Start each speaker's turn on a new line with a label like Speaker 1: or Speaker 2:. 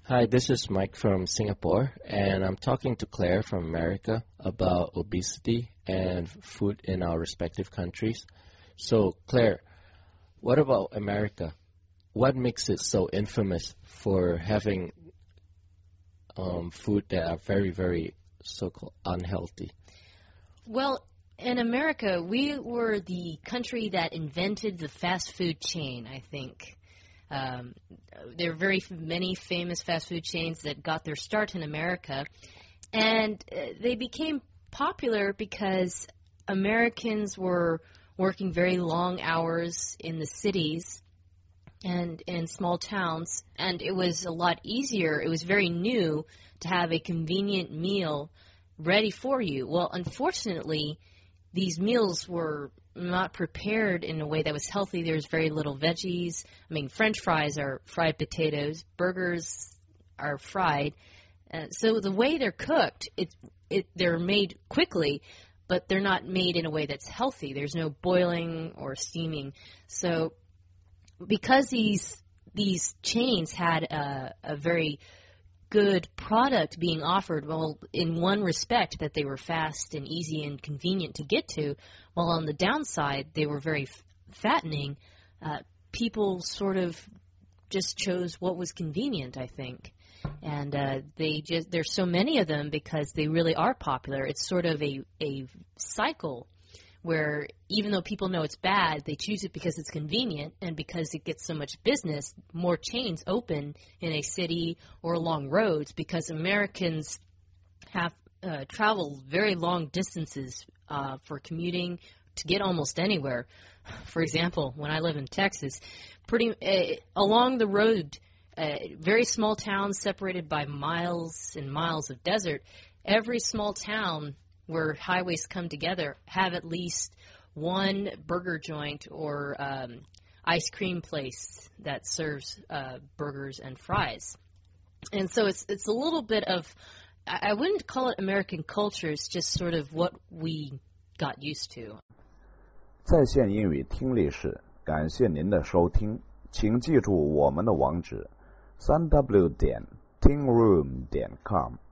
Speaker 1: Hi, this is Mike from Singapore, and I'm talking to Claire from America about obesity and food in our respective countries. So, Claire, what about America? What makes it so infamous for having food that are very, very so-called unhealthy?
Speaker 2: Well, in America, we were the country that invented the fast food chain, I think. There are many famous fast food chains that got their start in America, and they became popular because Americans were working very long hours in the cities and in small towns, and it was a lot easier. It was very new to have a convenient meal ready for you. Well, unfortunately, these meals were not prepared in a way that was healthy. There's very little veggies. I mean, French fries are fried potatoes. Burgers are fried. So the way they're cooked, they're made quickly, but they're not made in a way that's healthy. There's no boiling or steaming. So because these chains had a very good product being offered, well, in one respect, that they were fast and easy and convenient to get to, while on the downside, they were very fattening, people sort of just chose what was convenient, I think. And there's so many of them because they really are popular. It's sort of a cycle where even though people know it's bad, they choose it because it's convenient, and because it gets so much business, more chains open in a city or along roads, because Americans have traveled very long distances for commuting to get almost anywhere. For example, when I live in Texas, along the road, very small towns separated by miles and miles of desert, every small town where highways come together have at least one burger joint or ice cream place that serves burgers and fries. And so it's a little bit of, I wouldn't call it American culture, it's just sort of what we got used to.
Speaker 3: 在线英语听力室，感谢您的收听，请记住我们的网址：3w.tingroom.com。